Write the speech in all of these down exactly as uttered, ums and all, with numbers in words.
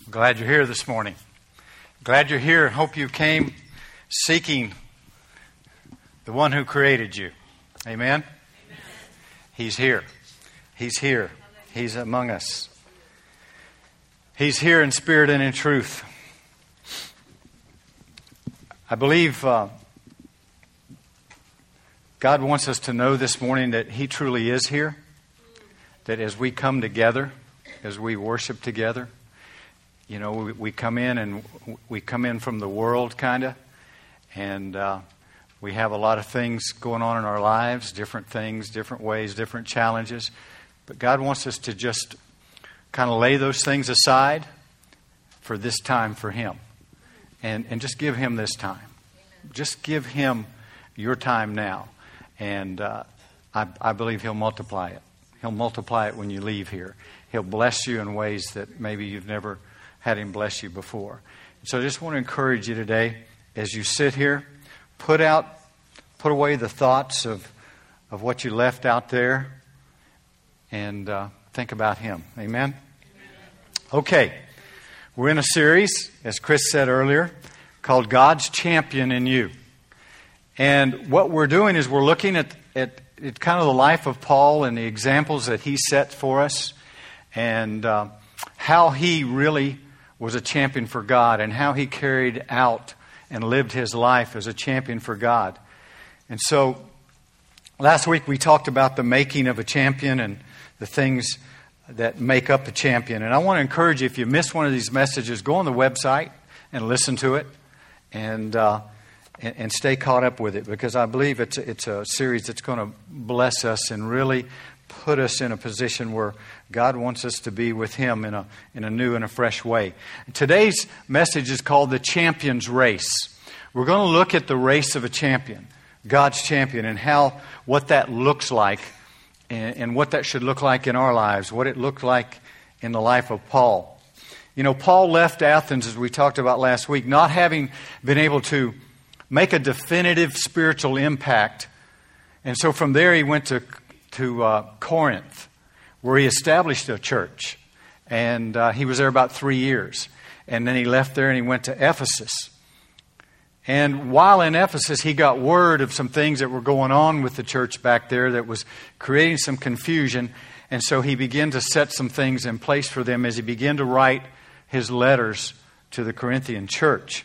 Glad you're here this morning. Glad you're here. Hope you came seeking the one who created you. Amen? Amen. He's here. He's here. He's among us. He's here in spirit and in truth. I believe uh, God wants us to know this morning that He truly is here. That as we come together, as we worship together, you know, we, we come in and we come in from the world, kind of, and uh, we have a lot of things going on in our lives, different things, different ways, different challenges. But God wants us to just kind of lay those things aside for this time for Him, and and just give Him this time. Amen. Just give Him your time now, and uh, I, I believe He'll multiply it. He'll multiply it when you leave here. He'll bless you in ways that maybe you've never had Him bless you before. So I just want to encourage you today, as you sit here, put out, put away the thoughts of of what you left out there, and uh, think about Him. Amen? Okay, we're in a series, as Chris said earlier, called God's Champion in You. And what we're doing is we're looking at, at, at kind of the life of Paul and the examples that he set for us, and uh, how he really was a champion for God, and how he carried out and lived his life as a champion for God. And so last week we talked about the making of a champion and the things that make up a champion. And I want to encourage you, if you missed one of these messages, go on the website and listen to it, and uh, and, and stay caught up with it, because I believe it's a, it's a series that's going to bless us and really put us in a position where God wants us to be with Him in a in a new and a fresh way. Today's message is called The Champion's Race. We're going to look at the race of a champion, God's champion, and how what that looks like, and, and what that should look like in our lives, what it looked like in the life of Paul. You know, Paul left Athens, as we talked about last week, not having been able to make a definitive spiritual impact. And so from there he went to to uh, Corinth, where he established a church. And uh, he was there about three years. And then he left there and he went to Ephesus. And while in Ephesus, he got word of some things that were going on with the church back there that was creating some confusion. And so he began to set some things in place for them as he began to write his letters to the Corinthian church.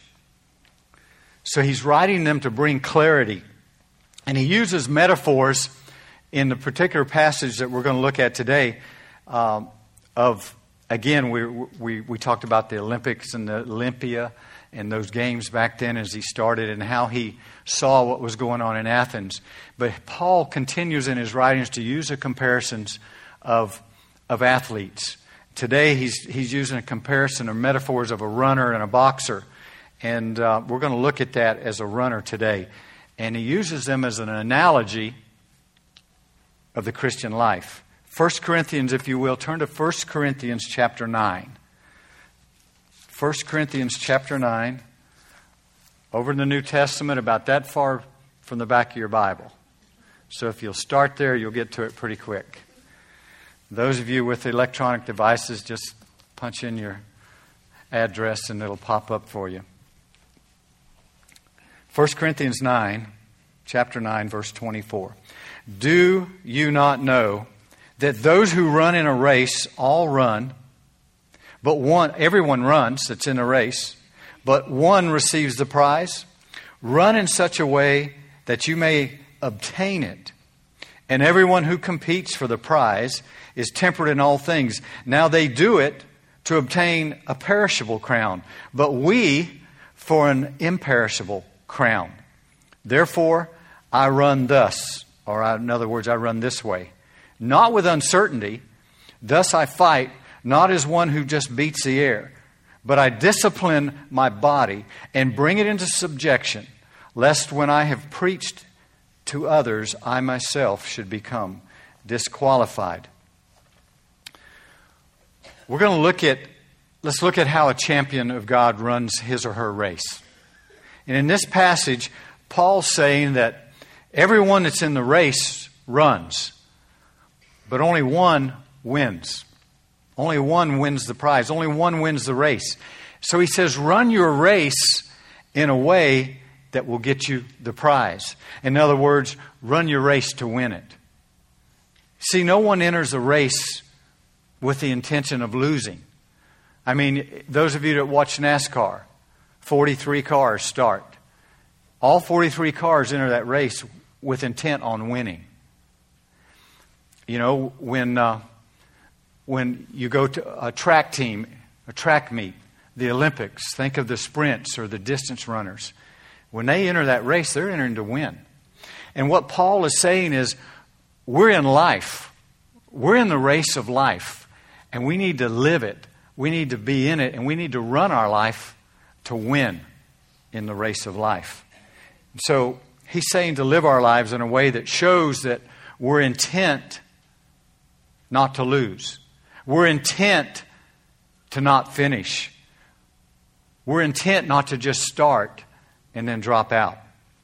So he's writing them to bring clarity. And he uses metaphors in the particular passage that we're going to look at today, um, of, again, we, we we talked about the Olympics and the Olympia and those games back then as he started, and how he saw what was going on in Athens. But Paul continues in his writings to use the comparisons of of athletes. Today he's he's using a comparison or metaphors of a runner and a boxer, and uh, we're going to look at that as a runner today. And he uses them as an analogy of the Christian life. First Corinthians, if you will, turn to First Corinthians chapter nine. First Corinthians chapter nine, over in the New Testament, about that far from the back of your Bible. So if you'll start there, you'll get to it pretty quick. Those of you with electronic devices, just punch in your address and it'll pop up for you. First Corinthians nine, chapter nine, verse twenty-four. Do you not know that those who run in a race all run, but one, everyone runs that's in a race, but one receives the prize? Run in such a way that you may obtain it. And everyone who competes for the prize is temperate in all things. Now they do it to obtain a perishable crown, but we for an imperishable crown. Therefore, I run thus. Or in other words, I run this way. Not with uncertainty. Thus I fight, not as one who just beats the air. But I discipline my body and bring it into subjection, lest when I have preached to others, I myself should become disqualified. We're going to look at, let's look at how a champion of God runs his or her race. And in this passage, Paul's saying that everyone that's in the race runs, but only one wins. Only one wins the prize. Only one wins the race. So he says, run your race in a way that will get you the prize. In other words, run your race to win it. See, no one enters a race with the intention of losing. I mean, those of you that watch NASCAR, forty-three cars start. All forty-three cars enter that race with intent on winning. You know, when uh, when you go to a track team, a track meet, the Olympics, think of the sprints or the distance runners. When they enter that race, they're entering to win. And what Paul is saying is, we're in life. We're in the race of life. And we need to live it. We need to be in it. And we need to run our life to win in the race of life. So he's saying to live our lives in a way that shows that we're intent not to lose. We're intent to not finish. We're intent not to just start and then drop out.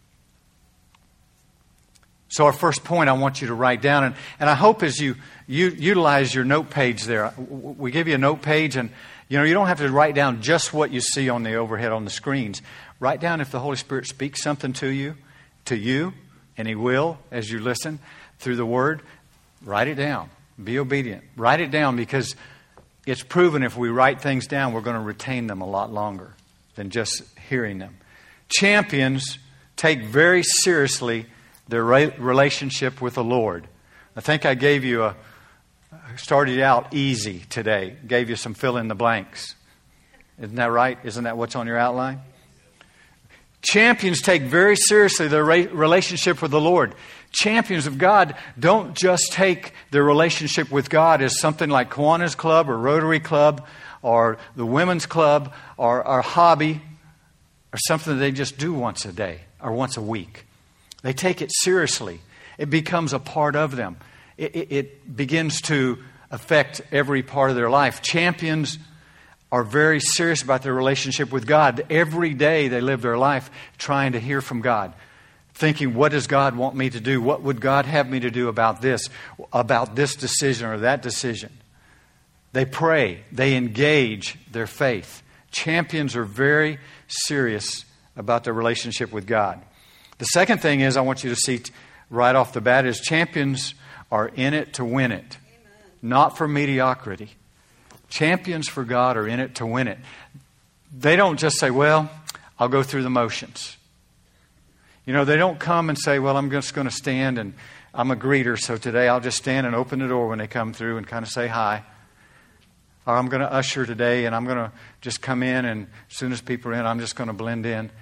So our first point I want you to write down, and, and I hope as you, you utilize your note page there, we give you a note page, and you know you don't have to write down just what you see on the overhead on the screens. Write down if the Holy Spirit speaks something to you, to you, and He will as you listen through the Word. Write it down. Be obedient. Write it down, because it's proven if we write things down, we're going to retain them a lot longer than just hearing them. Champions take very seriously their relationship with the Lord. I think I gave you a, started out easy today. Gave you some fill in the blanks. Isn't that right? Isn't that what's on your outline? Champions take very seriously their relationship with the Lord. Champions of God don't just take their relationship with God as something like Kiwanis Club or Rotary Club or the Women's Club or our hobby or something that they just do once a day or once a week. They take it seriously. It becomes a part of them. It, it, it begins to affect every part of their life. Champions are very serious about their relationship with God. Every day they live their life trying to hear from God. Thinking, what does God want me to do? What would God have me to do about this, about this decision or that decision? They pray. They engage their faith. Champions are very serious about their relationship with God. The second thing is I want you to see right off the bat is champions are in it to win it. Amen. Not for mediocrity. Champions for God are in it to win it. They don't just say, well, I'll go through the motions. You know, they don't come and say, well, I'm just going to stand and I'm a greeter, so today I'll just stand and open the door when they come through and kind of say hi. Or I'm going to usher today and I'm going to just come in, and as soon as people are in, I'm just going to blend in.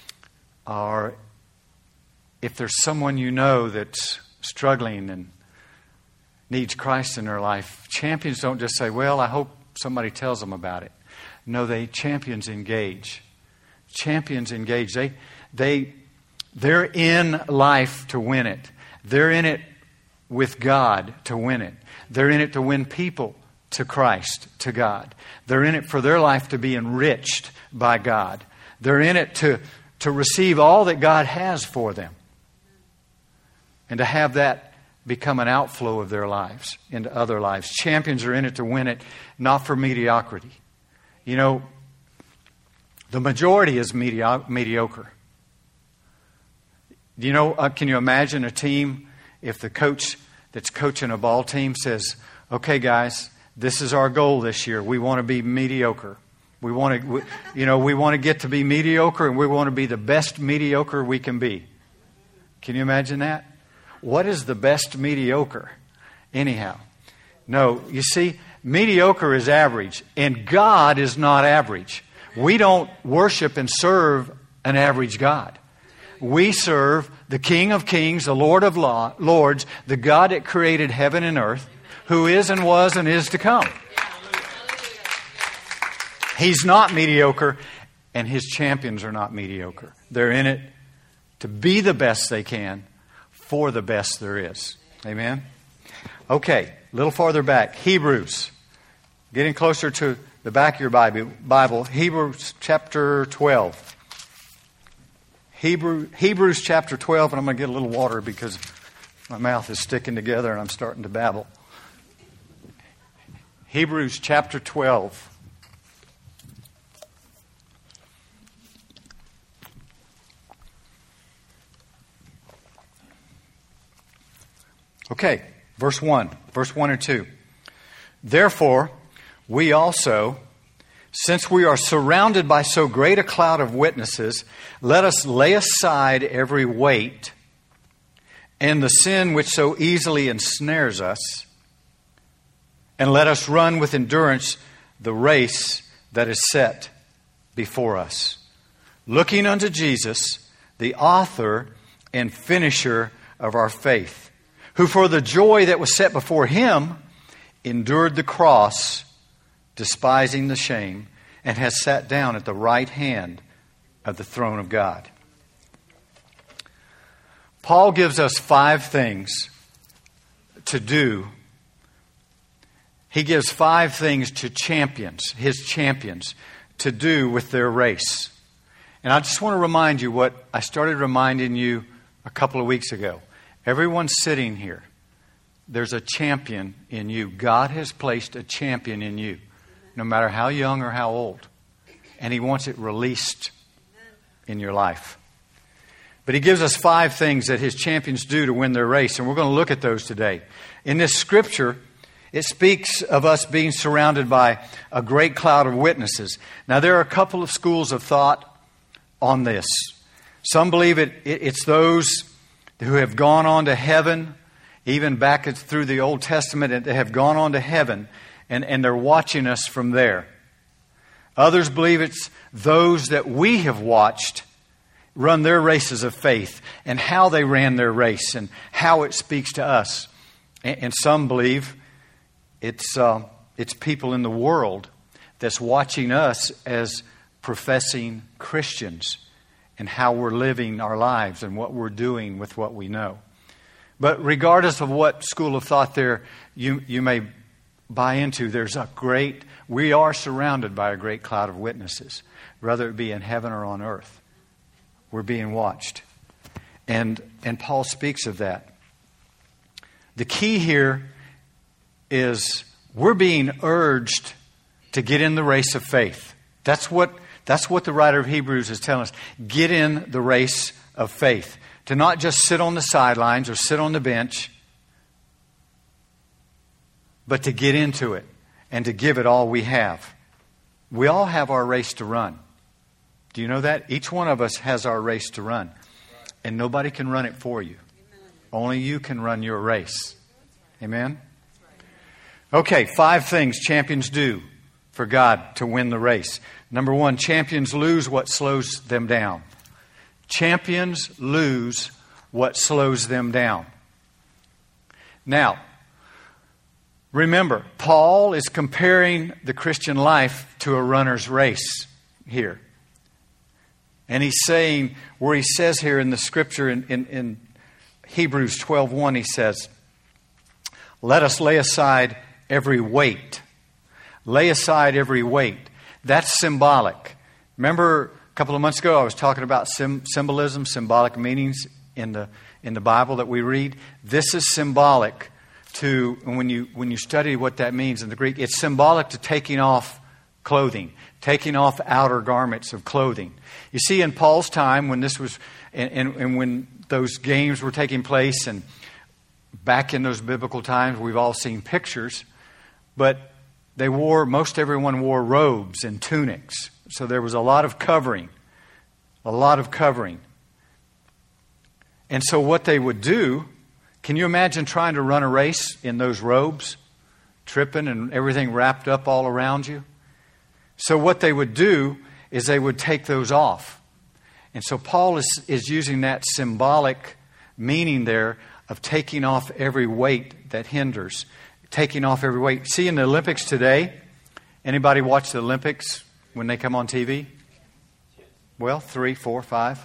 Or if there's someone you know that's struggling and needs Christ in their life, champions don't just say, well, I hope somebody tells them about it. No, they champions engage. Champions engage. They, they, they're in life to win it. They're in it with God to win it. They're in it to win people to Christ, to God. They're in it for their life to be enriched by God. They're in it to, to receive all that God has for them. And to have that become an outflow of their lives into other lives. Champions are in it to win it, not for mediocrity. You know, the majority is medio- mediocre. You know, uh, can you imagine a team if the coach that's coaching a ball team says, okay, guys, this is our goal this year. We want to be mediocre. We want to, we, you know, we want to get to be mediocre, and we want to be the best mediocre we can be. Can you imagine that? What is the best mediocre? Anyhow. No, you see, mediocre is average, and God is not average. We don't worship and serve an average God. We serve the King of Kings, the Lord of law, Lords, the God that created heaven and earth, who is and was and is to come. He's not mediocre, and His champions are not mediocre. They're in it to be the best they can for the best there is. Amen? Okay, a little farther back. Hebrews. Getting closer to the back of your Bible. Hebrews chapter twelve. Hebrew, Hebrews chapter twelve, and I'm going to get a little water because my mouth is sticking together and I'm starting to babble. Hebrews chapter twelve. Okay, verse one. Verse one and two. Therefore, we also, since we are surrounded by so great a cloud of witnesses, let us lay aside every weight and the sin which so easily ensnares us, and let us run with endurance the race that is set before us, looking unto Jesus, the author and finisher of our faith, who for the joy that was set before him endured the cross, despising the shame, and has sat down at the right hand of the throne of God. Paul gives us five things to do. He gives five things to champions, his champions, to do with their race. And I just want to remind you what I started reminding you a couple of weeks ago. Everyone sitting here, there's a champion in you. God has placed a champion in you, no matter how young or how old. And He wants it released in your life. But He gives us five things that His champions do to win their race, and we're going to look at those today. In this scripture, it speaks of us being surrounded by a great cloud of witnesses. Now, there are a couple of schools of thought on this. Some believe it, it it's those who have gone on to heaven, even back through the Old Testament, and they have gone on to heaven, and, and they're watching us from there. Others believe it's those that we have watched run their races of faith, and how they ran their race, and how it speaks to us. And, and some believe it's uh, it's people in the world that's watching us as professing Christians, and how we're living our lives and what we're doing with what we know. But regardless of what school of thought there you, you may buy into, there's a great, we are surrounded by a great cloud of witnesses, whether it be in heaven or on earth. We're being watched. And, and Paul speaks of that. The key here is we're being urged to get in the race of faith. That's what That's what the writer of Hebrews is telling us. Get in the race of faith. To not just sit on the sidelines or sit on the bench, but to get into it and to give it all we have. We all have our race to run. Do you know that? Each one of us has our race to run. And nobody can run it for you. Only you can run your race. Amen? Okay, five things champions do for God to win the race. Number one, champions lose what slows them down. Champions lose what slows them down. Now, remember, Paul is comparing the Christian life to a runner's race here. And he's saying, where he says here in the scripture in, in, in Hebrews twelve one, he says, let us lay aside every weight. Lay aside every weight. That's symbolic. Remember a couple of months ago I was talking about sim- symbolism, symbolic meanings in the in the Bible that we read. This is symbolic to, when you when you study what that means in the Greek, it's symbolic to taking off clothing, taking off outer garments of clothing. You see, in Paul's time, when this was, and, and, and when those games were taking place, and back in those biblical times, we've all seen pictures, but they wore, most everyone wore robes and tunics. So there was a lot of covering. A lot of covering. And so what they would do, can you imagine trying to run a race in those robes? Tripping and everything wrapped up all around you? So what they would do is they would take those off. And so Paul is, is using that symbolic meaning there of taking off every weight that hinders. Taking off every weight. See, in the Olympics today, anybody watch the Olympics when they come on T V? Well, three, four, five.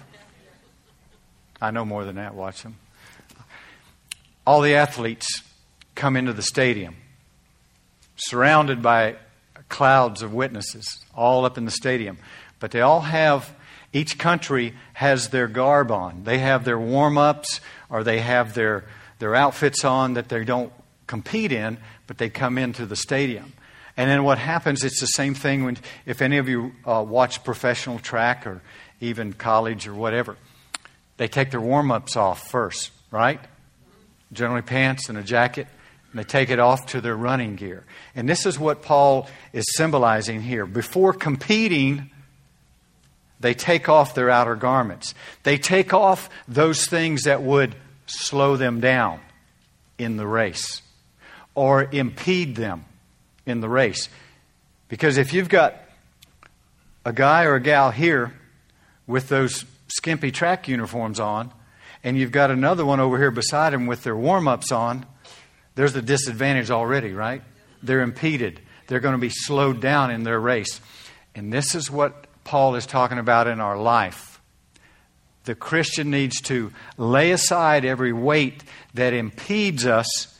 I know more than that. Watch them. All the athletes come into the stadium, surrounded by clouds of witnesses, all up in the stadium. But they all have, each country has their garb on. They have their warm-ups, or they have their, their outfits on that they don't compete in, but they come into the stadium. And then what happens, it's the same thing when, if any of you uh, watch professional track or even college or whatever, they take their warm-ups off first, right? Generally pants and a jacket, and they take it off to their running gear. And this is what Paul is symbolizing here. Before competing, they take off their outer garments. They take off those things that would slow them down in the race or impede them in the race. Because if you've got a guy or a gal here with those skimpy track uniforms on, and you've got another one over here beside him with their warm-ups on, there's a disadvantage already, right? They're impeded. They're going to be slowed down in their race. And this is what Paul is talking about in our life. The Christian needs to lay aside every weight that impedes us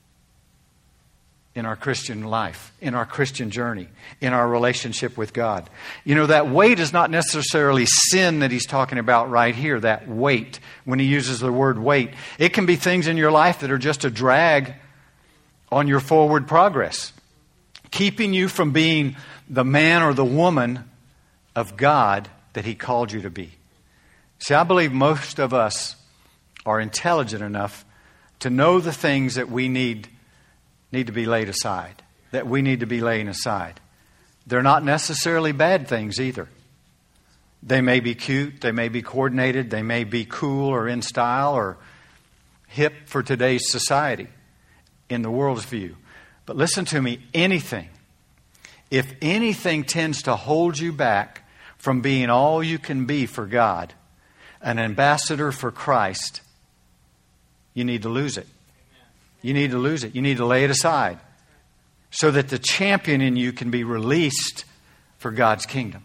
in our Christian life, in our Christian journey, in our relationship with God. You know, that weight is not necessarily sin that he's talking about right here, that weight, when he uses the word weight. It can be things in your life that are just a drag on your forward progress, keeping you from being the man or the woman of God that he called you to be. See, I believe most of us are intelligent enough to know the things that we need need to be laid aside, that we need to be laying aside. They're not necessarily bad things either. They may be cute, they may be coordinated, they may be cool or in style or hip for today's society in the world's view. But listen to me, anything, if anything tends to hold you back from being all you can be for God, an ambassador for Christ, you need to lose it. You need to lose it. You need to lay it aside so that the champion in you can be released for God's kingdom.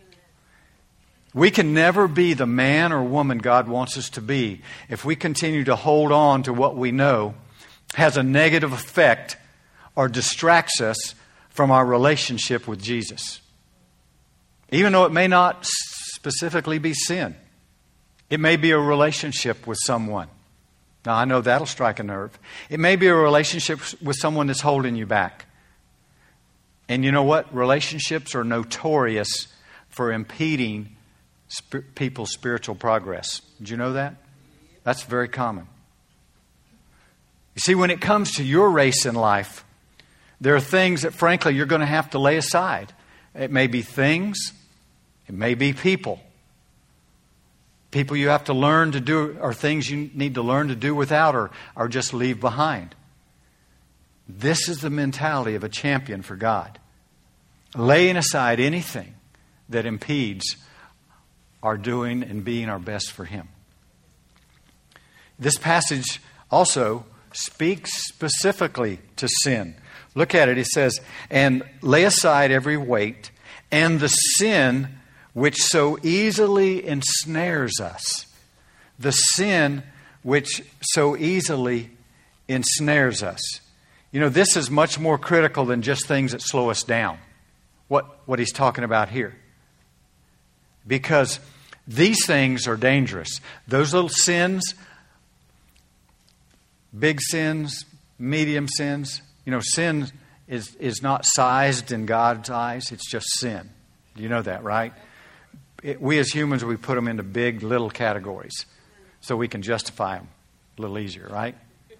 We can never be the man or woman God wants us to be if we continue to hold on to what we know has a negative effect or distracts us from our relationship with Jesus. Even though it may not specifically be sin. It may be a relationship with someone. Now, I know that'll strike a nerve. It may be a relationship with someone that's holding you back. And you know what? Relationships are notorious for impeding sp- people's spiritual progress. Did you know that? That's very common. You see, when it comes to your race in life, there are things that, frankly, you're going to have to lay aside. It may be things. It may be people. People you have to learn to do, or things you need to learn to do without, or, or just leave behind. This is the mentality of a champion for God. Laying aside anything that impedes our doing and being our best for Him. This passage also speaks specifically to sin. Look at it. It says, and lay aside every weight and the sin which so easily ensnares us. The sin which so easily ensnares us. You know, this is much more critical than just things that slow us down. What, what he's talking about here. Because these things are dangerous. Those little sins, big sins, medium sins. You know, sin is, is not sized in God's eyes. It's just sin. You know that, right? It, we as humans, we put them into big, little categories so we can justify them a little easier, right?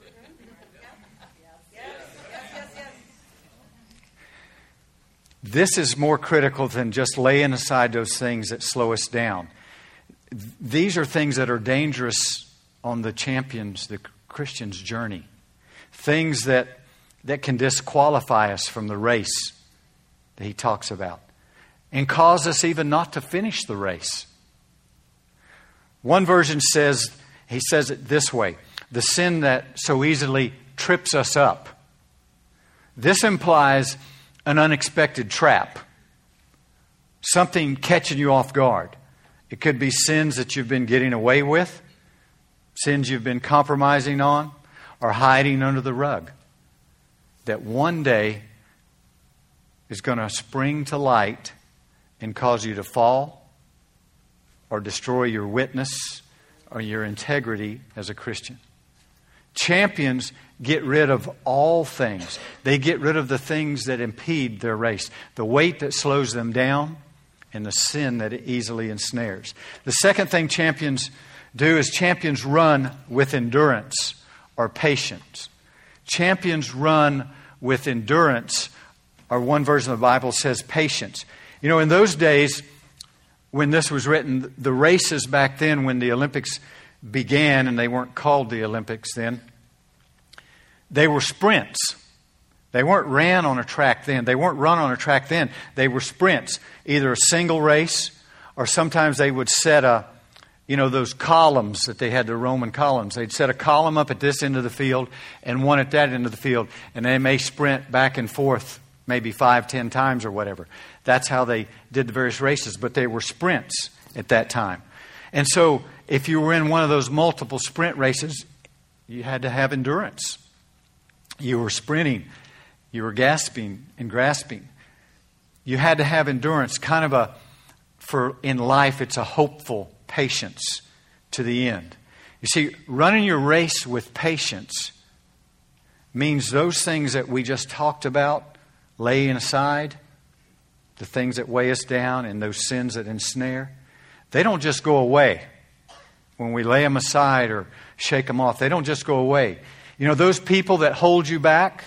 This is more critical than just laying aside those things that slow us down. These are things that are dangerous on the champion's, the Christian's journey. Things that, that can disqualify us from the race that he talks about. And cause us even not to finish the race. One version says, he says it this way, the sin that so easily trips us up. This implies an unexpected trap. Something catching you off guard. It could be sins that you've been getting away with, sins you've been compromising on, or hiding under the rug. That one day is going to spring to light and cause you to fall or destroy your witness or your integrity as a Christian. Champions get rid of all things. They get rid of the things that impede their race, the weight that slows them down, and the sin that easily ensnares. The second thing champions do is champions run with endurance or patience. Champions run with endurance, or one version of the Bible says patience. You know, in those days, when this was written, the races back then, when the Olympics began, and they weren't called the Olympics then, they were sprints. They weren't ran on a track then. They weren't run on a track then. They were sprints, either a single race, or sometimes they would set a, you know, those columns that they had, the Roman columns. They'd set a column up at this end of the field and one at that end of the field, and they may sprint back and forth maybe five, ten times or whatever. That's how they did the various races, but they were sprints at that time. And so if you were in one of those multiple sprint races, you had to have endurance. You were sprinting. You were gasping and grasping. You had to have endurance, kind of a, for in life, it's a hopeful patience to the end. You see, running your race with patience means those things that we just talked about, laying aside, the things that weigh us down and those sins that ensnare, they don't just go away when we lay them aside or shake them off. They don't just go away. You know, those people that hold you back,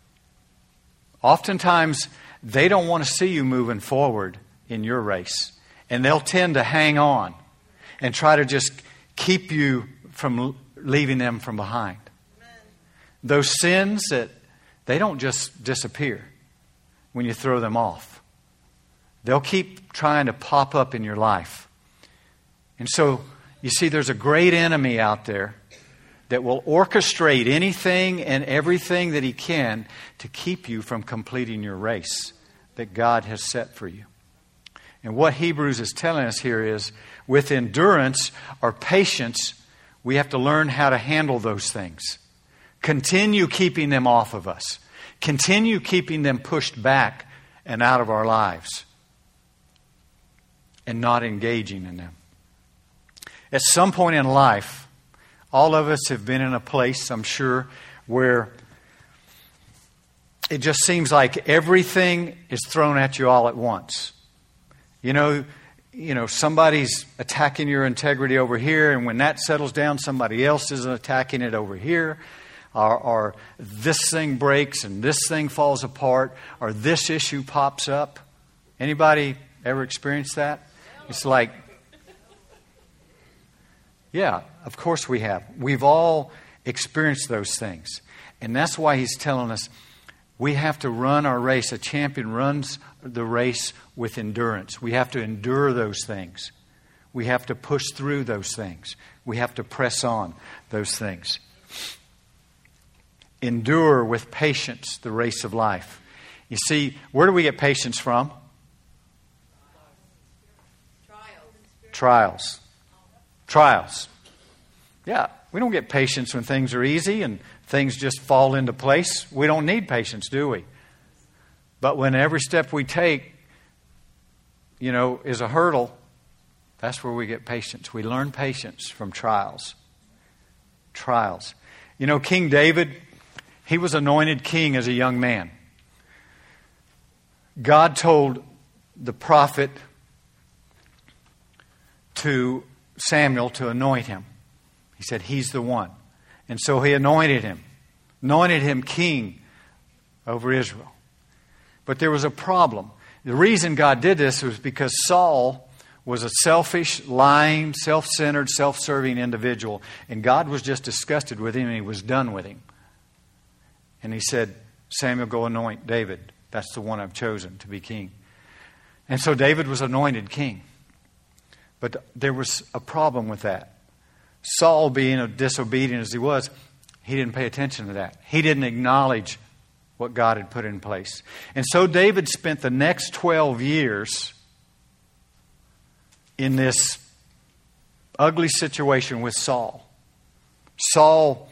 oftentimes they don't want to see you moving forward in your race. And they'll tend to hang on and try to just keep you from leaving them from behind. Amen. Those sins that they don't just disappear when you throw them off. They'll keep trying to pop up in your life. And so, you see, there's a great enemy out there that will orchestrate anything and everything that he can to keep you from completing your race that God has set for you. And what Hebrews is telling us here is, with endurance or patience, we have to learn how to handle those things. Continue keeping them off of us. Continue keeping them pushed back and out of our lives. And not engaging in them. At some point in life, all of us have been in a place, I'm sure, where it just seems like everything is thrown at you all at once. You know, you know, somebody's attacking your integrity over here, and when that settles down, somebody else is attacking it over here. Or, or this thing breaks and this thing falls apart, or this issue pops up. Anybody ever experienced that? It's like, yeah, of course we have. We've all experienced those things. And that's why he's telling us we have to run our race. A champion runs the race with endurance. We have to endure those things. We have to push through those things. We have to press on those things. Endure with patience the race of life. You see, where do we get patience from? Trials. Trials. Yeah, we don't get patience when things are easy and things just fall into place. We don't need patience, do we? But when every step we take, you know, is a hurdle, that's where we get patience. We learn patience from trials. Trials. You know, King David, he was anointed king as a young man. God told the prophet to Samuel to anoint him. He said, he's the one. And so he anointed him. Anointed him king over Israel. But there was a problem. The reason God did this was because Saul was a selfish, lying, self-centered, self-serving individual. And God was just disgusted with him and he was done with him. And he said, Samuel, go anoint David. That's the one I've chosen to be king. And so David was anointed king. But there was a problem with that. Saul, being as disobedient as he was, he didn't pay attention to that. He didn't acknowledge what God had put in place. And so David spent the next twelve years in this ugly situation with Saul. Saul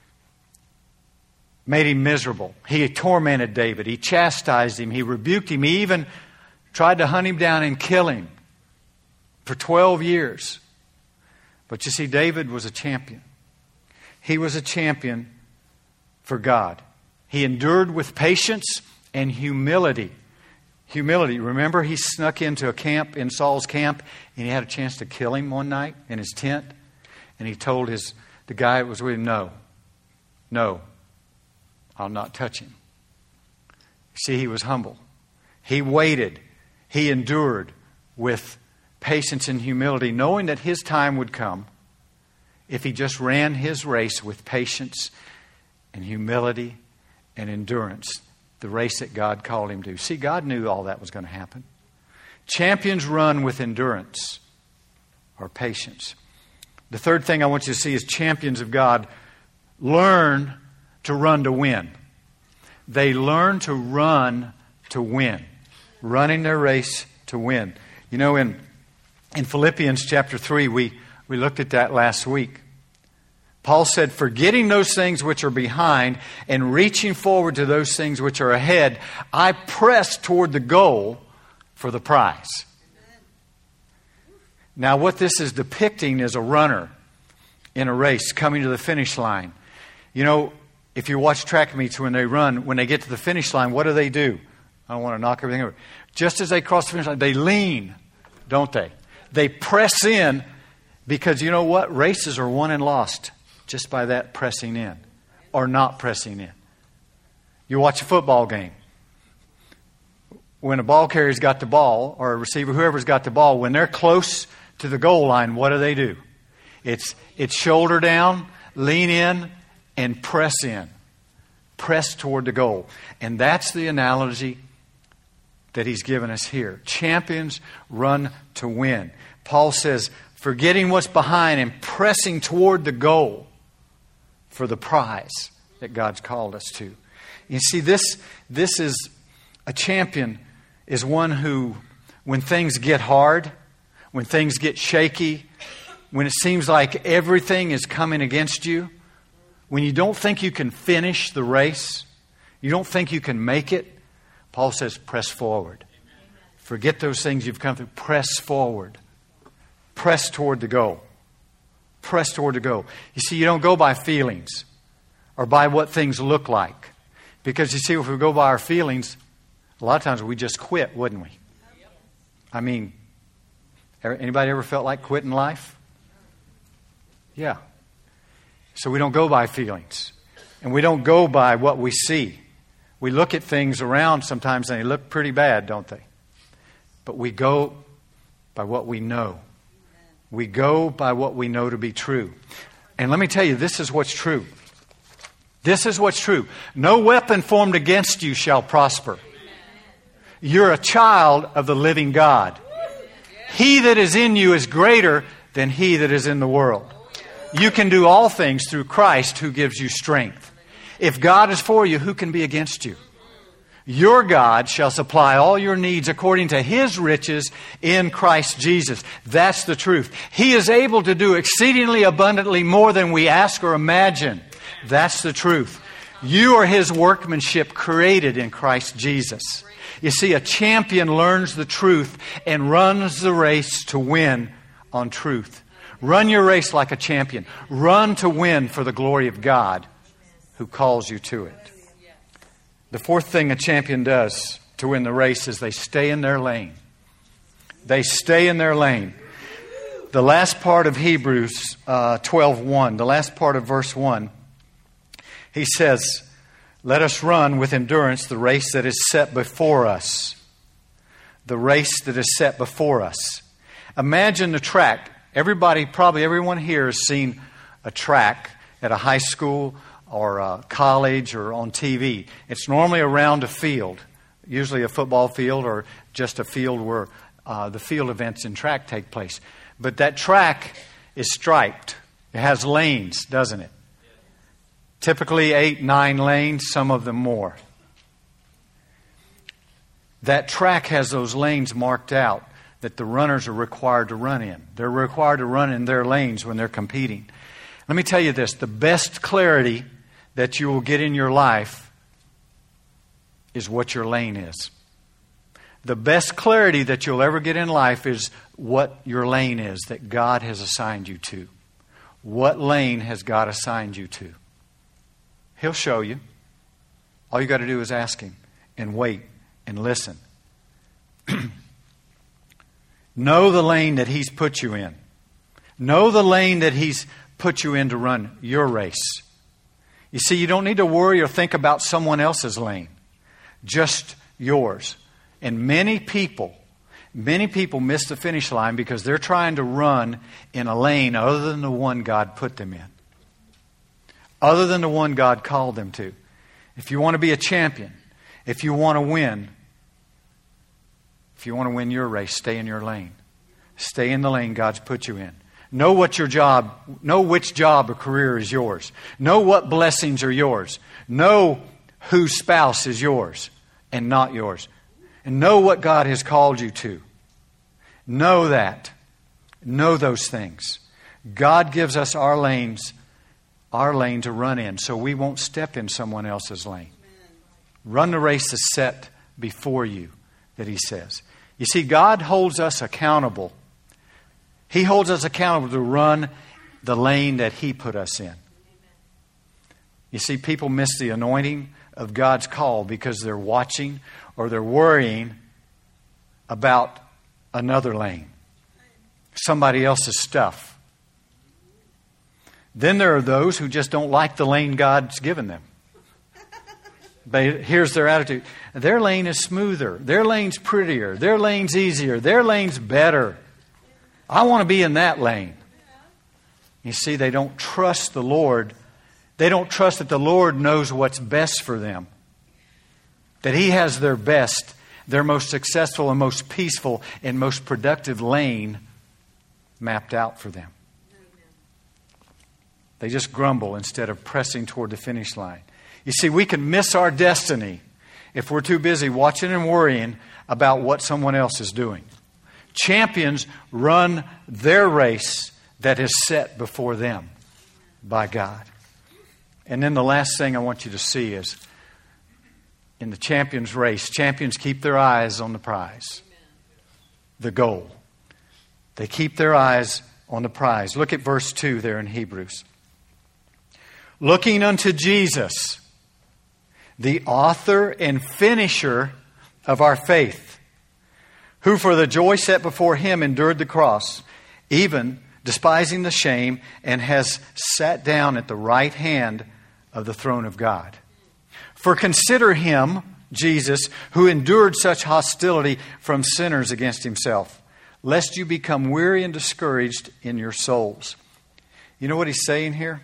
made him miserable. He tormented David. He chastised him. He rebuked him. He even tried to hunt him down and kill him for twelve years. But you see, David was a champion. he was a champion for God. He endured with patience and humility. Humility. Remember, he snuck into a camp, in Saul's camp, and he had a chance to kill him one night in his tent. And he told his the guy that was with him, no, no, I'll not touch him. See, he was humble. He waited. He endured with patience and humility, knowing that his time would come if he just ran his race with patience and humility and endurance, the race that God called him to. See, God knew all that was going to happen. Champions run with endurance or patience. The third thing I want you to see is champions of God learn to run to win. They learn to run to win. Running their race to win. You know, in, in Philippians chapter three, we, we looked at that last week. Paul said, forgetting those things which are behind and reaching forward to those things which are ahead, I press toward the goal for the prize. Now, what this is depicting is a runner in a race coming to the finish line. You know, if you watch track meets when they run, when they get to the finish line, what do they do? I don't want to knock everything over. Just as they cross the finish line, they lean, don't they? They press in because you know what? Races are won and lost just by that pressing in or not pressing in. You watch a football game. When a ball carrier's got the ball, or a receiver, whoever's got the ball, when they're close to the goal line, what do they do? It's it's shoulder down, lean in, and press in. Press toward the goal. And that's the analogy that he's given us here. Champions run to win. Paul says, forgetting what's behind and pressing toward the goal for the prize that God's called us to. You see, this, this is a champion is one who, when things get hard, when things get shaky, when it seems like everything is coming against you, when you don't think you can finish the race, you don't think you can make it, Paul says, press forward. Forget those things you've come through. Press forward. Press toward the goal. Press toward the goal. You see, you don't go by feelings or by what things look like. Because you see, if we go by our feelings, a lot of times we just quit, wouldn't we? I mean, anybody ever felt like quitting life? Yeah. So we don't go by feelings. And we don't go by what we see. We look at things around sometimes and they look pretty bad, don't they? But we go by what we know. We go by what we know to be true. And let me tell you, this is what's true. This is what's true. No weapon formed against you shall prosper. You're a child of the living God. He that is in you is greater than he that is in the world. You can do all things through Christ who gives you strength. If God is for you, who can be against you? Your God shall supply all your needs according to His riches in Christ Jesus. That's the truth. He is able to do exceedingly abundantly more than we ask or imagine. That's the truth. You are His workmanship created in Christ Jesus. You see, a champion learns the truth and runs the race to win on truth. Run your race like a champion. Run to win for the glory of God who calls you to it. The fourth thing a champion does to win the race is they stay in their lane. They stay in their lane. The last part of Hebrews uh, twelve one, the last part of verse one, he says, let us run with endurance the race that is set before us. The race that is set before us. Imagine the track. Everybody, probably everyone here has seen a track at a high school or a college or on T V. It's normally around a field, usually a football field or just a field where uh, the field events in track take place. But that track is striped. It has lanes, doesn't it? Typically eight, nine lanes, some of them more. That track has those lanes marked out that the runners are required to run in. They're required to run in their lanes when they're competing. Let me tell you this, the best clarity that you will get in your life is what your lane is. The best clarity that you'll ever get in life is what your lane is that God has assigned you to. what lane has God assigned you to? He'll show you. All you got to do is ask Him and wait and listen. Know the lane that He's put you in. Know the lane that He's put you in to run your race. You see, you don't need to worry or think about someone else's lane. Just yours. And many people, many people miss the finish line because they're trying to run in a lane other than the one God put them in. Other than the one God called them to. If you want to be a champion, if you want to win, if you want to win your race, stay in your lane. Stay in the lane God's put you in. Know what your job, know which job or career is yours. Know what blessings are yours. Know whose spouse is yours and not yours. And know what God has called you to. Know that. Know those things. God gives us our lanes, our lane to run in, so we won't step in someone else's lane. Run the race that's set before you, that He says. You see, God holds us accountable. He holds us accountable to run the lane that He put us in. You see, people miss the anointing of God's call because they're watching or they're worrying about another lane, somebody else's stuff. Then there are those who just don't like the lane God's given them. They, here's their attitude. Their lane is smoother. Their lane's prettier. Their lane's easier. Their lane's better. I want to be in that lane. You see, they don't trust the Lord. They don't trust that the Lord knows what's best for them. That He has their best, their most successful and most peaceful and most productive lane mapped out for them. They just grumble instead of pressing toward the finish line. You see, we can miss our destiny if we're too busy watching and worrying about what someone else is doing. Champions run their race that is set before them by God. And then the last thing I want you to see is in the champions race, champions keep their eyes on the prize, the goal. They keep their eyes on the prize. Look at verse two there in Hebrews. Looking unto Jesus, the author and finisher of our faith, who for the joy set before Him endured the cross, even despising the shame, and has sat down at the right hand of the throne of God. For consider Him, Jesus, who endured such hostility from sinners against Himself, lest you become weary and discouraged in your souls. You know what He's saying here?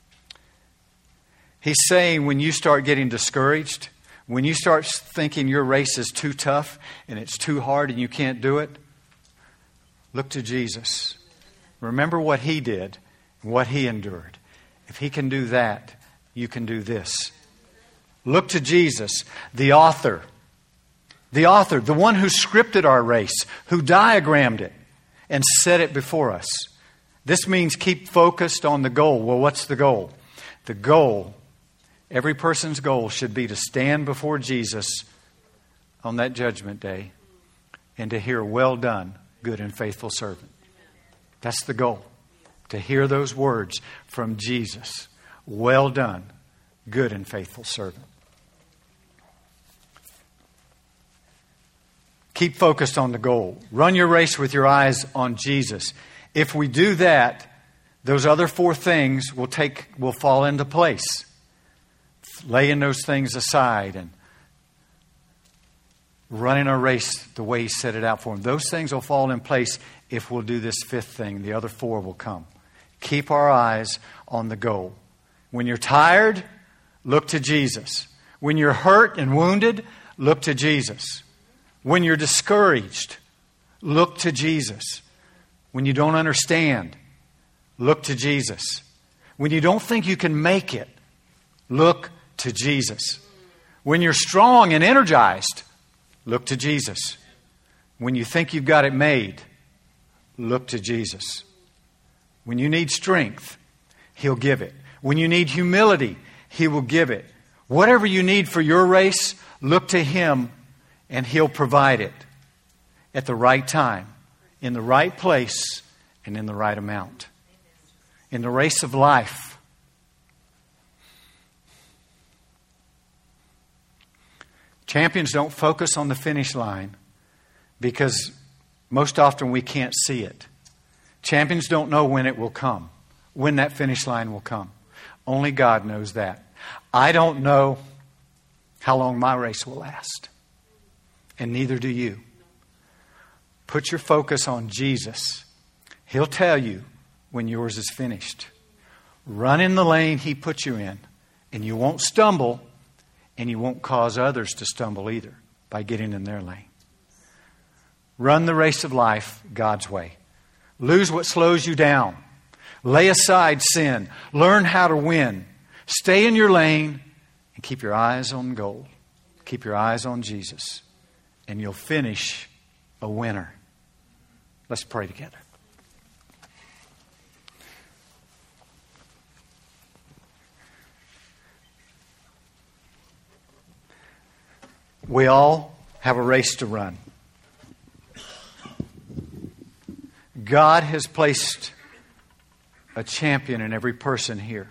He's saying when you start getting discouraged, when you start thinking your race is too tough and it's too hard and you can't do it, look to Jesus. Remember what He did, what He endured. If He can do that, you can do this. Look to Jesus, the author. The author, the one who scripted our race, who diagrammed it and set it before us. This means keep focused on the goal. Well, what's the goal? The goal, every person's goal should be to stand before Jesus on that judgment day and to hear, well done, good and faithful servant. That's the goal. To hear those words from Jesus. Well done, good and faithful servant. Keep focused on the goal. Run your race with your eyes on Jesus. If we do that, those other four things will take will fall into place. Laying those things aside and running our race the way He set it out for them. Those things will fall in place if we'll do this fifth thing. The other four will come. Keep our eyes on the goal. When you're tired, look to Jesus. When you're hurt and wounded, look to Jesus. When you're discouraged, look to Jesus. When you don't understand, look to Jesus. When you don't think you can make it, look to Jesus. When you're strong and energized, look to Jesus. When you think you've got it made, look to Jesus. When you need strength, He'll give it. When you need humility, He will give it. Whatever you need for your race, look to Him and He'll provide it at the right time, in the right place, and in the right amount. in the race of life, champions don't focus on the finish line because most often we can't see it. Champions don't know when it will come, when that finish line will come. Only God knows that. I don't know how long my race will last, and neither do you. Put your focus on Jesus. He'll tell you when yours is finished. Run in the lane He put you in, and you won't stumble, and you won't cause others to stumble either by getting in their lane. Run the race of life God's way. Lose what slows you down. Lay aside sin. Learn how to win. Stay in your lane and keep your eyes on goal. Keep your eyes on Jesus, and you'll finish a winner. Let's pray together. We all have a race to run. God has placed a champion in every person here.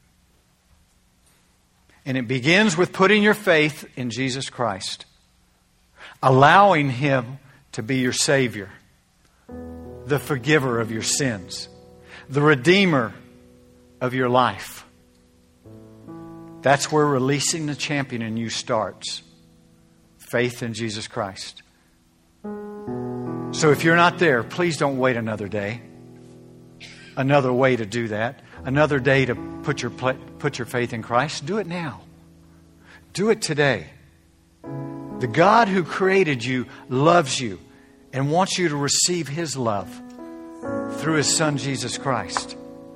And it begins with putting your faith in Jesus Christ. Allowing Him to be your Savior. The forgiver of your sins. The Redeemer of your life. That's where releasing the champion in you starts. Faith in Jesus Christ. So if you're not there, please don't wait another day. Another way to do that. Another day to put your put your faith in Christ. Do it now. Do it today. The God who created you loves you and wants you to receive His love through His Son, Jesus Christ.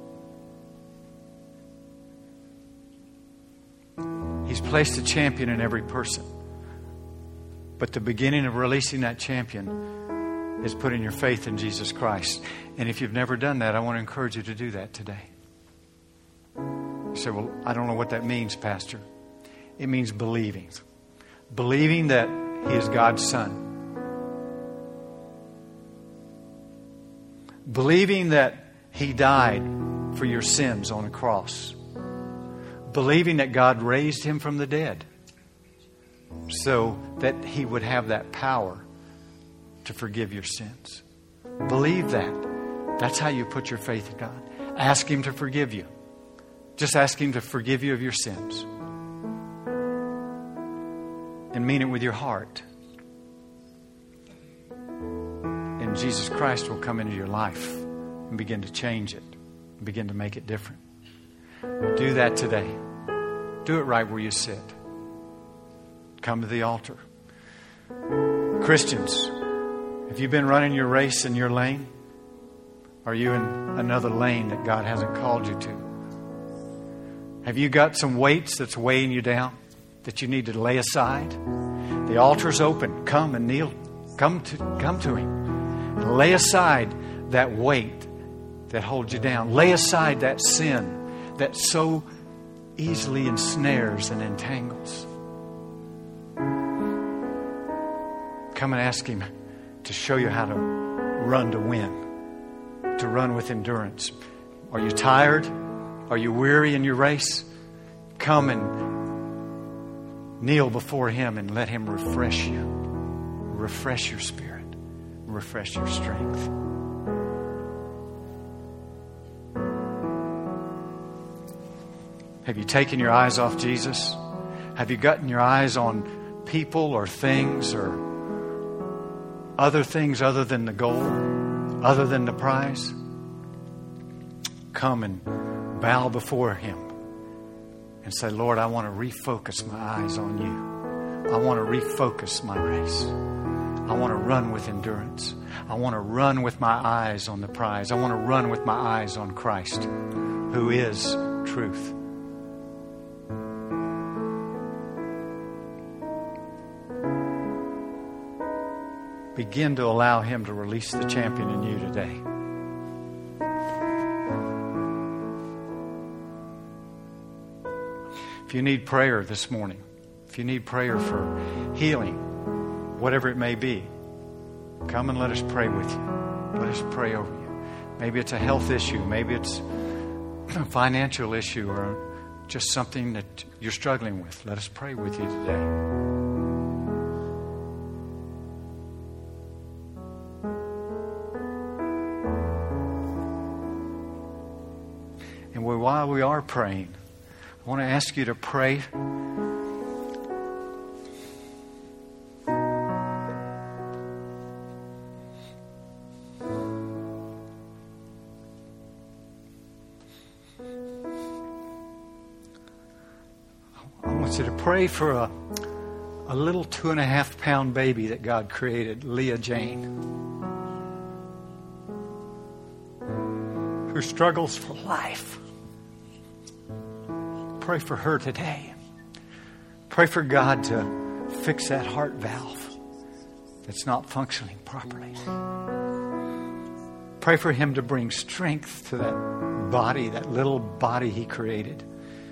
He's placed a champion in every person. But the beginning of releasing that champion is putting your faith in Jesus Christ. And if you've never done that, I want to encourage you to do that today. You say, well, I don't know what that means, Pastor. It means believing. Believing that He is God's Son. Believing that He died for your sins on a cross. Believing that God raised Him from the dead so that He would have that power to forgive your sins. Believe that. That's how you put your faith in God. Ask Him to forgive you. Just ask Him to forgive you of your sins. And mean it with your heart. And Jesus Christ will come into your life and begin to change it. And begin to make it different. Do that today. Do it right where you sit. Come to the altar. Christians, have you been running your race in your lane? Are you in another lane that God hasn't called you to? Have you got some weights that's weighing you down that you need to lay aside? The altar's open. Come and kneel. Come to, come to Him. Lay aside that weight that holds you down. Lay aside that sin that so easily ensnares and entangles. Come and ask Him to show you how to run to win, to run with endurance. Are you tired? Are you weary in your race? Come and kneel before Him and let Him refresh you. Refresh your spirit. Refresh your strength. Have you taken your eyes off Jesus? Have you gotten your eyes on people or things or other things other than the goal, other than the prize? Come and bow before Him and say, Lord, I want to refocus my eyes on You. I want to refocus my race. I want to run with endurance. I want to run with my eyes on the prize. I want to run with my eyes on Christ, who is truth. Begin to allow Him to release the champion in you today. If you need prayer this morning, if you need prayer for healing, whatever it may be, come and let us pray with you. Let us pray over you. Maybe it's a health issue. Maybe it's a financial issue or just something that you're struggling with, let us pray with you today. And while we are praying, I want to ask you to pray to pray for a, a little two and a half pound baby that God created, Leah Jane, who struggles for life. Pray for her today. Pray for God to fix that heart valve that's not functioning properly. Pray for Him to bring strength to that body, that little body He created.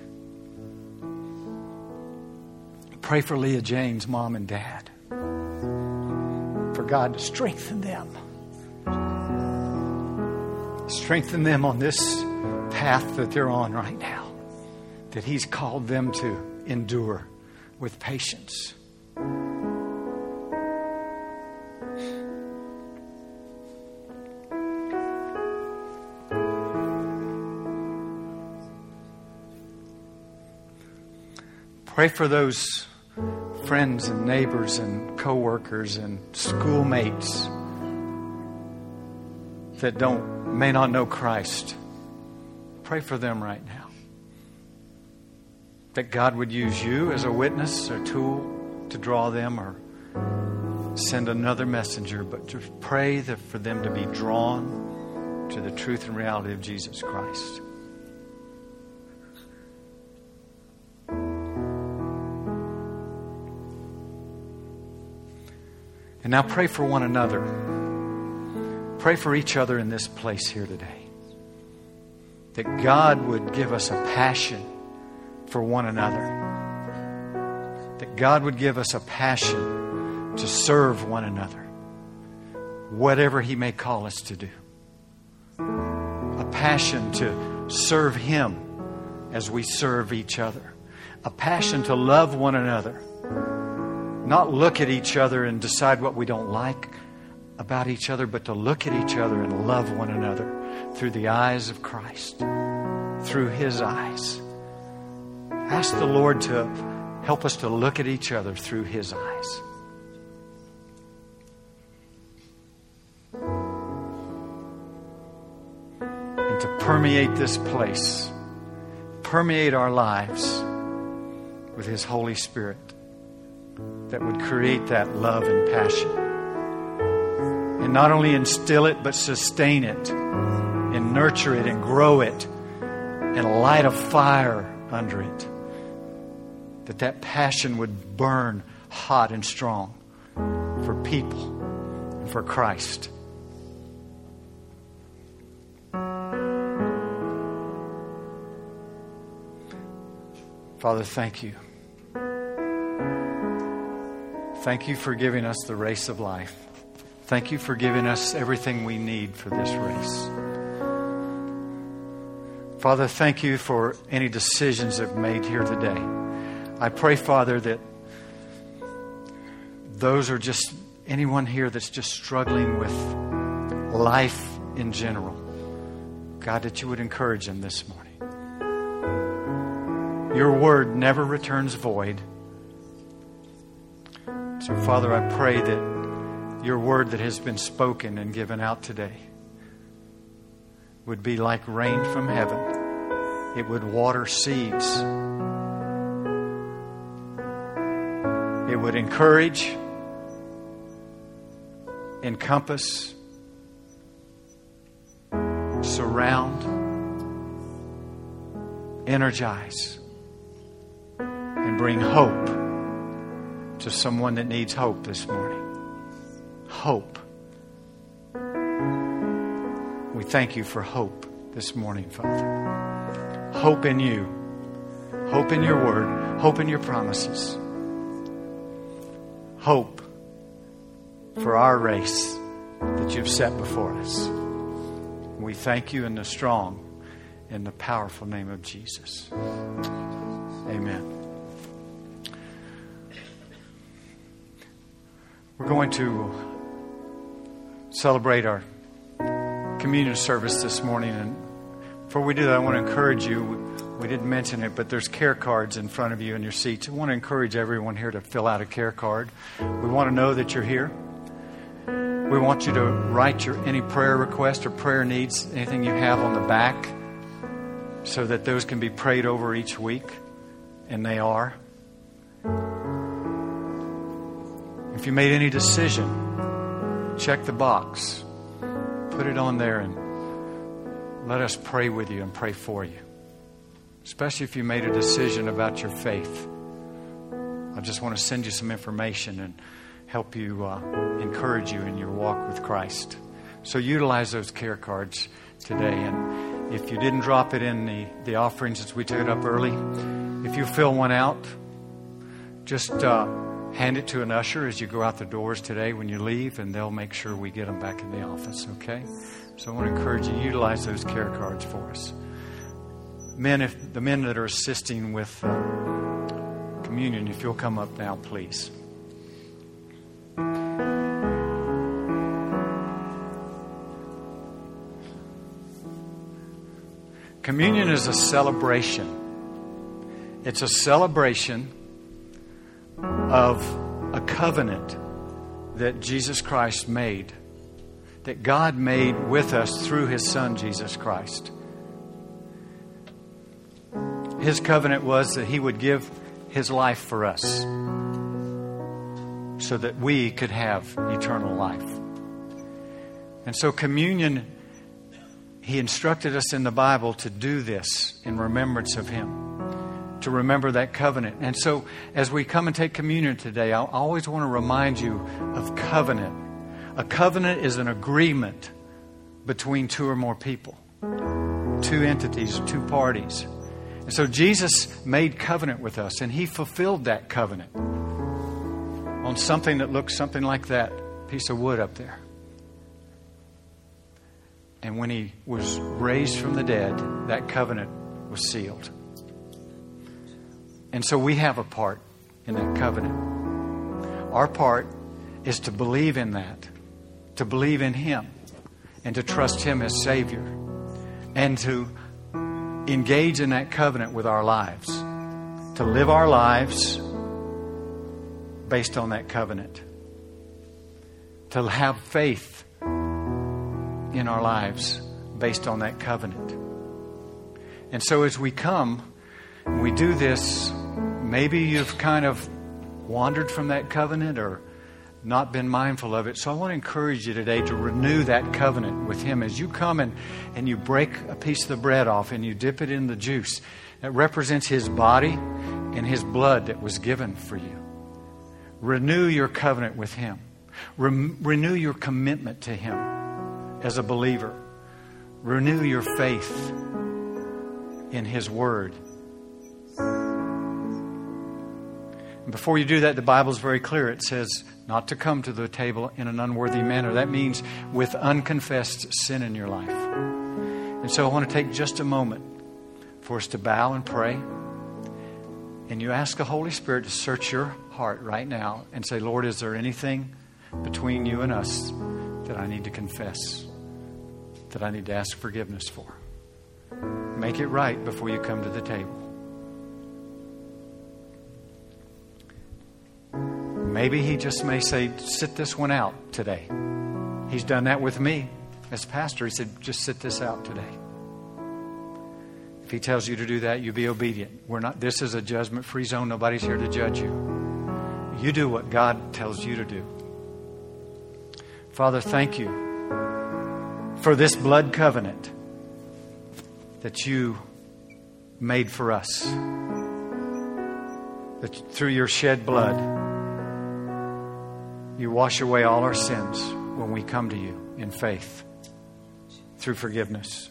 Pray for Leah Jane's mom and dad, for God to strengthen them. Strengthen them on this path that they're on right now, that He's called them to endure with patience. Pray for those friends and neighbors and co-workers and schoolmates that don't may not know Christ. Pray for them right now. That God would use you as a witness or tool to draw them, or send another messenger, but to pray that for them to be drawn to the truth and reality of Jesus Christ. And now pray for one another. Pray for each other in this place here today. That God would give us a passion for one another. That God would give us a passion to serve one another. Whatever He may call us to do. A passion to serve Him as we serve each other. A passion to love one another. Not look at each other and decide what we don't like about each other, but to look at each other and love one another through the eyes of Christ, through His eyes. Ask the Lord to help us to look at each other through His eyes. And to permeate this place, permeate our lives with His Holy Spirit, that would create that love and passion. And not only instill it, but sustain it and nurture it and grow it and light a fire under it. That that passion would burn hot and strong for people and for Christ. Father, thank you. Thank you for giving us the race of life. Thank you for giving us everything we need for this race. Father, thank you for any decisions that we've made here today. I pray, Father, that those are just anyone here that's just struggling with life in general. God, that you would encourage them this morning. Your word never returns void. So, Father, I pray that your word that has been spoken and given out today would be like rain from heaven. It would water seeds. It would encourage, encompass, surround, energize, and bring hope to someone that needs hope this morning. Hope. We thank you for hope this morning, Father. Hope in you. Hope in your word. Hope in your promises. Hope for our race that you've set before us. We thank you in the strong in the powerful name of Jesus. Amen. We're going to celebrate our communion service this morning. And before we do that, I want to encourage you. We didn't mention it, but there's care cards in front of you in your seats. I want to encourage everyone here to fill out a care card. We want to know that you're here. We want you to write your any prayer requests or prayer needs, anything you have on the back, so that those can be prayed over each week, and they are. If you made any decision, check the box. Put it on there and let us pray with you and pray for you. Especially if you made a decision about your faith. I just want to send you some information and help you, uh, encourage you in your walk with Christ. So utilize those care cards today. And if you didn't drop it in the, the offerings as we took it up early, if you fill one out, just uh, hand it to an usher as you go out the doors today when you leave, and they'll make sure we get them back in the office, okay? So I want to encourage you to utilize those care cards for us. Men, if the men that are assisting with uh, communion, if you'll come up now, please. Communion is a celebration. It's a celebration of a covenant that Jesus Christ made, that God made with us through His Son, Jesus Christ. His covenant was that He would give His life for us so that we could have eternal life. And so communion, He instructed us in the Bible to do this in remembrance of Him, to remember that covenant. And so as we come and take communion today, I always want to remind you of covenant. A covenant is an agreement between two or more people, two entities, two parties. And so Jesus made covenant with us, and He fulfilled that covenant on something that looks something like that piece of wood up there. And when He was raised from the dead, that covenant was sealed. And so we have a part in that covenant. Our part is to believe in that, to believe in Him, and to trust Him as Savior, and to engage in that covenant with our lives, to live our lives based on that covenant, to have faith in our lives based on that covenant. And so as we come, we do this, maybe you've kind of wandered from that covenant or not been mindful of it. So I want to encourage you today to renew that covenant with Him. As you come and, and you break a piece of the bread off and you dip it in the juice, that represents His body and His blood that was given for you. Renew your covenant with Him. Re- renew your commitment to Him as a believer. Renew your faith in His Word. And before you do that, the Bible is very clear. It says not to come to the table in an unworthy manner. That means with unconfessed sin in your life. And so I want to take just a moment for us to bow and pray. And you ask the Holy Spirit to search your heart right now and say, Lord, is there anything between you and us that I need to confess, that I need to ask forgiveness for? Make it right before you come to the table. Maybe He just may say, sit this one out today. He's done that with me as pastor. He said, just sit this out today. If He tells you to do that, you be obedient. We're not. This is a judgment-free zone. Nobody's here to judge you. You do what God tells you to do. Father, thank you for this blood covenant that you made for us. That through your shed blood, you wash away all our sins when we come to you in faith through forgiveness.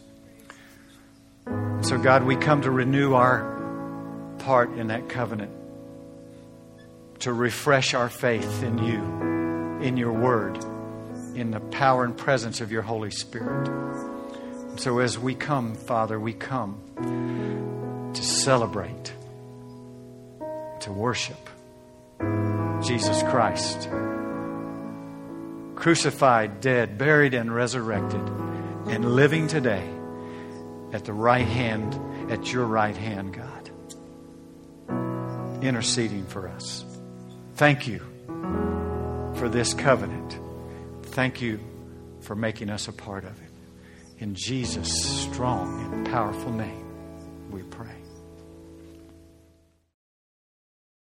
So God, we come to renew our part in that covenant, to refresh our faith in you, in your word, in the power and presence of your Holy Spirit. So as we come, Father, we come to celebrate, to worship Jesus Christ, crucified, dead, buried, and resurrected, and living today at the right hand, at your right hand, God, interceding for us. Thank you for this covenant. Thank you for making us a part of it. In Jesus' strong and powerful name, we pray.